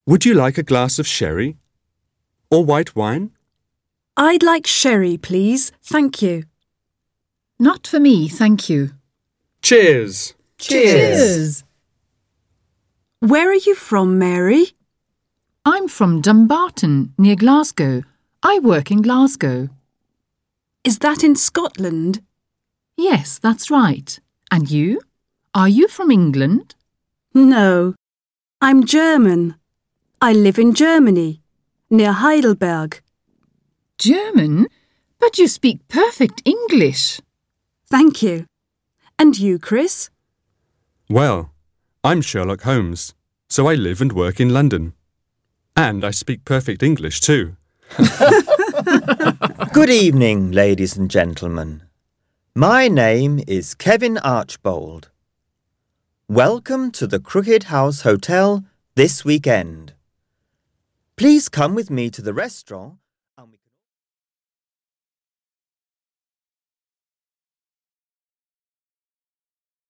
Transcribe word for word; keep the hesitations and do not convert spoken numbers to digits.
Would you like a glass of sherry? Or white wine? I'd like sherry, please. Thank you. Not for me, thank you. Cheers! Cheers! Where are you from, Mary? I'm from Dumbarton, near Glasgow. I work in Glasgow. Is that in Scotland? Yes, that's right. And you? Are you from England? No, I'm German. I live in Germany, near Heidelberg. German? But you speak perfect English. Thank you. And you, Chris? Well, I'm Sherlock Holmes, so I live and work in London. And I speak perfect English too. Good evening, ladies and gentlemen. My name is Kevin Archbold. Welcome to the Crooked House Hotel this weekend. Please come with me to the restaurant